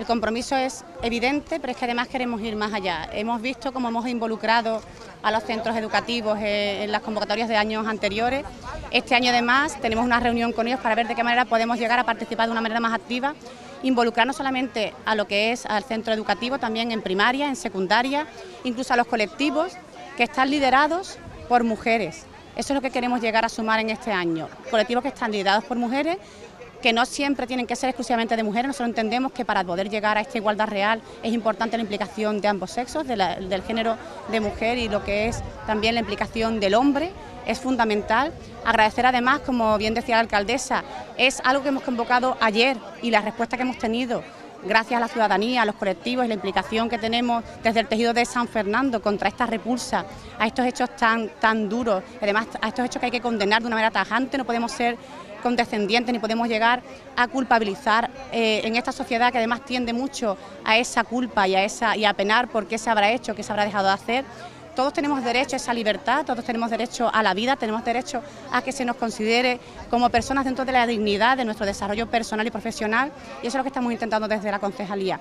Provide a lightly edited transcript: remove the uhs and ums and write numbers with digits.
El compromiso es evidente, pero es que además queremos ir más allá. Hemos visto cómo hemos involucrado a los centros educativos en las convocatorias de años anteriores. Este año además tenemos una reunión con ellos para ver de qué manera podemos llegar a participar de una manera más activa, involucrar no solamente a lo que es al centro educativo, también en primaria, en secundaria, incluso a los colectivos que están liderados por mujeres. Eso es lo que queremos llegar a sumar en este año, colectivos que están liderados por mujeres, que no siempre tienen que ser exclusivamente de mujeres. Nosotros entendemos que para poder llegar a esta igualdad real es importante la implicación de ambos sexos, del género de mujer y lo que es también la implicación del hombre, es fundamental. Agradecer además, como bien decía la alcaldesa, es algo que hemos convocado ayer y la respuesta que hemos tenido gracias a la ciudadanía, a los colectivos y la implicación que tenemos desde el tejido de San Fernando contra esta repulsa, a estos hechos tan duros, además a estos hechos que hay que condenar de una manera tajante. No podemos ser condescendientes ni podemos llegar a culpabilizar en esta sociedad que además tiende mucho a esa culpa y a penar por qué se habrá hecho, qué se habrá dejado de hacer. Todos tenemos derecho a esa libertad, todos tenemos derecho a la vida, tenemos derecho a que se nos considere como personas dentro de la dignidad de nuestro desarrollo personal y profesional, y eso es lo que estamos intentando desde la concejalía.